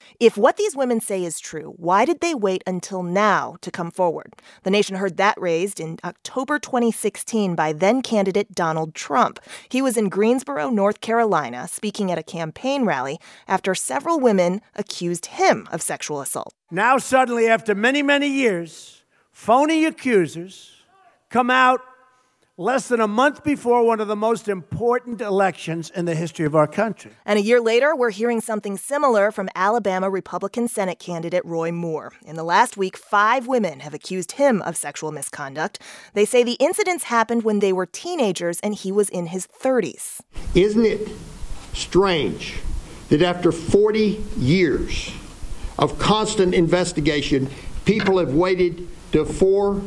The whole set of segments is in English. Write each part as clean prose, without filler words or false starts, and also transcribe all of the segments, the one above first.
If what these women say is true, why did they wait until now to come forward? The Nation heard that raised in October 2016 by then-candidate Donald Trump. He was in Greensboro, North Carolina, speaking at a campaign rally after several women accused him of sexual assault. Now suddenly, after many, many years, phony accusers come out less than a month before one of the most important elections in the history of our country. And a year later, we're hearing something similar from Alabama Republican Senate candidate Roy Moore. In the last week, 5 women have accused him of sexual misconduct. They say the incidents happened when they were teenagers and he was in his 30s. Isn't it strange that after 40 years of constant investigation, people have waited to 4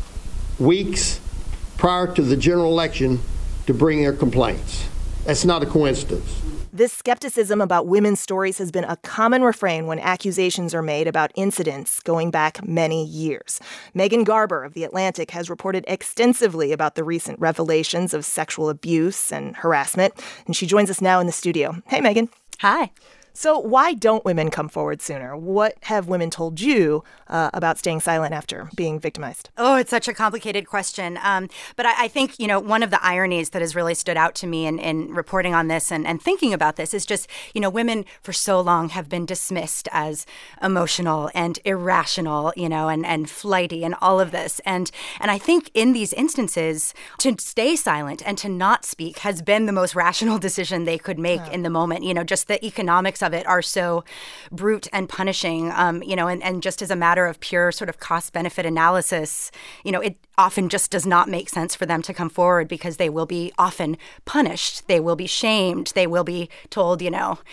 weeks prior to the general election to bring their complaints? That's not a coincidence. This skepticism about women's stories has been a common refrain when accusations are made about incidents going back many years. Megan Garber of The Atlantic has reported extensively about the recent revelations of sexual abuse and harassment, and she joins us now in the studio. Hey, Megan. Hi. So why don't women come forward sooner? What have women told you about staying silent after being victimized? Oh, it's such a complicated question. But I think, one of the ironies that has really stood out to me in reporting on this and thinking about this is just, women for so long have been dismissed as emotional and irrational, and flighty and all of this. And I think in these instances, to stay silent and to not speak has been the most rational decision they could make in the moment. Just the economics of it are so brute and punishing, and just as a matter of pure sort of cost-benefit analysis, it often just does not make sense for them to come forward because they will be often punished. They will be shamed. They will be told,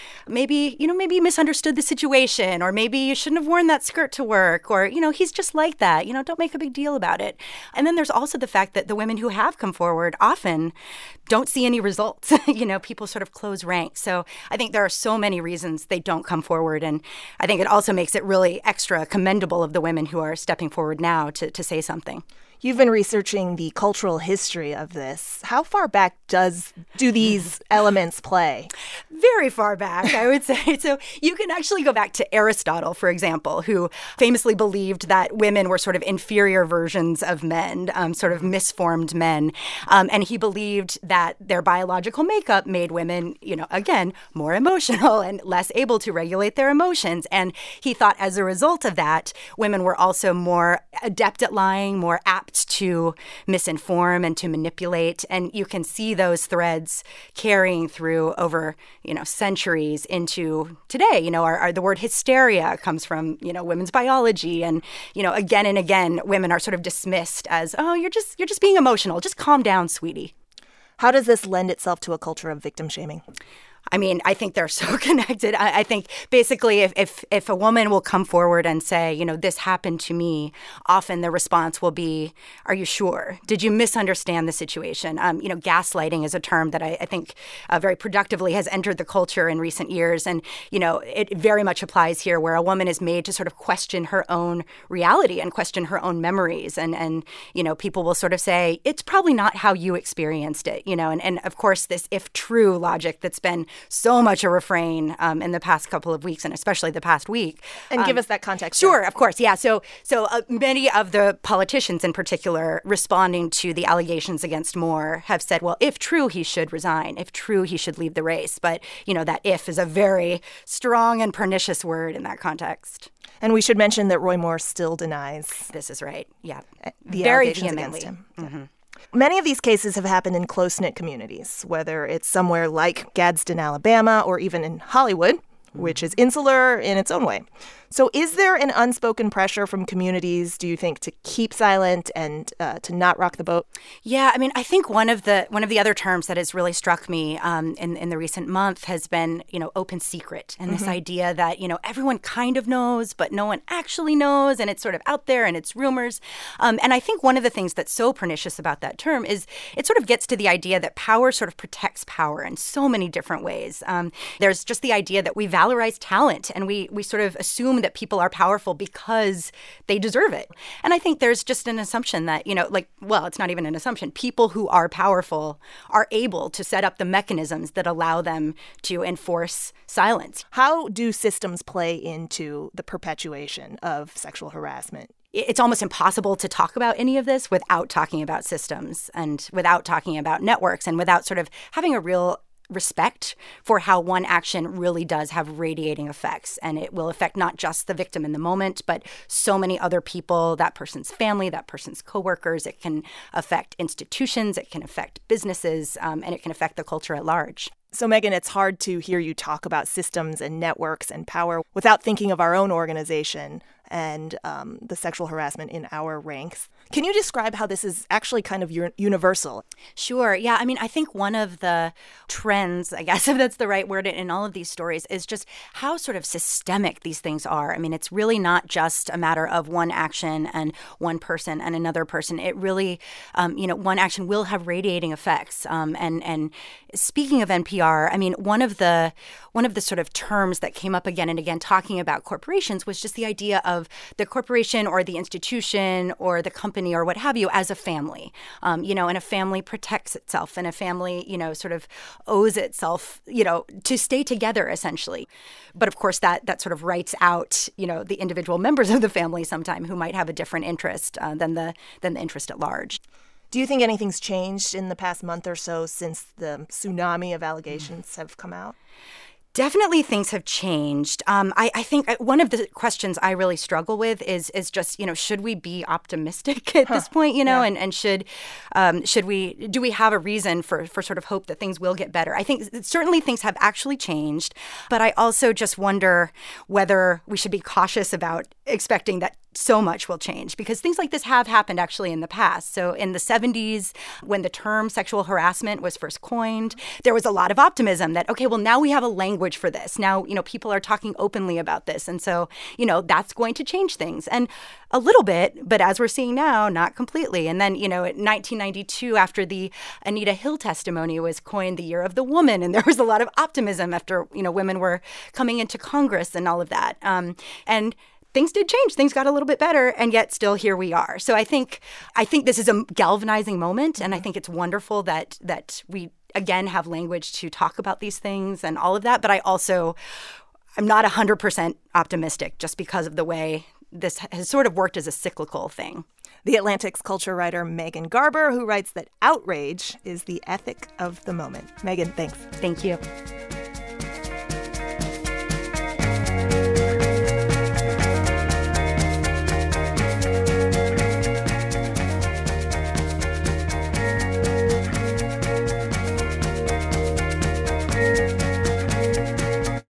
maybe you misunderstood the situation, or maybe you shouldn't have worn that skirt to work, or, he's just like that. Don't make a big deal about it. And then there's also the fact that the women who have come forward often don't see any results. People sort of close ranks. So I think there are so many reasons they don't come forward. And I think it also makes it really extra commendable of the women who are stepping forward now to say something. You've been researching the cultural history of this. How far back do these elements play? Very far back, I would say. So you can actually go back to Aristotle, for example, who famously believed that women were sort of inferior versions of men, sort of misformed men. And he believed that their biological makeup made women, again, more emotional and less able to regulate their emotions. And he thought as a result of that, women were also more adept at lying, more apt to misinform and to manipulate. And you can see those threads carrying through over, centuries into today. The word hysteria comes from, women's biology. And, again and again, women are sort of dismissed as, oh, you're just being emotional. Just calm down, sweetie. How does this lend itself to a culture of victim shaming? I mean, I think they're so connected. I think basically if a woman will come forward and say, this happened to me, often the response will be, are you sure? Did you misunderstand the situation? Gaslighting is a term that I think very productively has entered the culture in recent years. And, it very much applies here where a woman is made to sort of question her own reality and question her own memories. And people will sort of say, it's probably not how you experienced it, and of course, this if true logic that's been so much a refrain in the past couple of weeks, and especially the past week. And give us that context. Sure, of course. Yeah. So many of the politicians in particular responding to the allegations against Moore have said, well, if true, he should resign. If true, he should leave the race. But, that if is a very strong and pernicious word in that context. And we should mention that Roy Moore still denies. This is right. Yeah. The very allegations vehemently. Against him. Mm-hmm. Many of these cases have happened in close-knit communities, whether it's somewhere like Gadsden, Alabama, or even in Hollywood, which is insular in its own way. So is there an unspoken pressure from communities, do you think, to keep silent and to not rock the boat? Yeah, I mean, I think one of the other terms that has really struck me in the recent month has been, open secret. And this idea that, everyone kind of knows, but no one actually knows. And it's sort of out there and it's rumors. And I think one of the things that's so pernicious about that term is it sort of gets to the idea that power sort of protects power in so many different ways. There's just the idea that we value valorize talent, and we sort of assume that people are powerful because they deserve it. And I think there's just an assumption that, it's not even an assumption. People who are powerful are able to set up the mechanisms that allow them to enforce silence. How do systems play into the perpetuation of sexual harassment? It's almost impossible to talk about any of this without talking about systems and without talking about networks and without sort of having a real respect for how one action really does have radiating effects. And it will affect not just the victim in the moment, but so many other people, that person's family, that person's coworkers. It can affect institutions, it can affect businesses, and it can affect the culture at large. So, Megan, it's hard to hear you talk about systems and networks and power without thinking of our own organization and the sexual harassment in our ranks. Can you describe how this is actually kind of universal? Sure. Yeah. I mean, I think one of the trends, I guess, if that's the right word, in all of these stories is just how sort of systemic these things are. I mean, it's really not just a matter of one action and one person and another person. It really, one action will have radiating effects. And speaking of NPR, I mean, one of the sort of terms that came up again and again talking about corporations was just the idea of the corporation or the institution or the company or what have you as a family, and a family protects itself and a family, sort of owes itself, to stay together essentially. But of course that sort of writes out, the individual members of the family sometime who might have a different interest than the interest at large. Do you think anything's changed in the past month or so since the tsunami of allegations have come out? Definitely things have changed. I think one of the questions I really struggle with is just, should we be optimistic at this point, and should we have a reason for sort of hope that things will get better? I think certainly things have actually changed, but I also just wonder whether we should be cautious about expecting that so much will change, because things like this have happened actually in the past. So in the 70s, when the term sexual harassment was first coined, there was a lot of optimism that, okay, well, now we have a language for this. Now, people are talking openly about this. And so, that's going to change things. And a little bit, but as we're seeing now, not completely. And then, in 1992, after the Anita Hill testimony was coined the Year of the Woman, and there was a lot of optimism after, women were coming into Congress and all of that. And things did change. Things got a little bit better, and yet still here we are. So I think this is a galvanizing moment, and I think it's wonderful that we again have language to talk about these things and all of that. But I'm not 100% optimistic just because of the way this has sort of worked as a cyclical thing. The Atlantic's culture writer Megan Garber, who writes that outrage is the ethic of the moment. Megan, thanks. Thank you.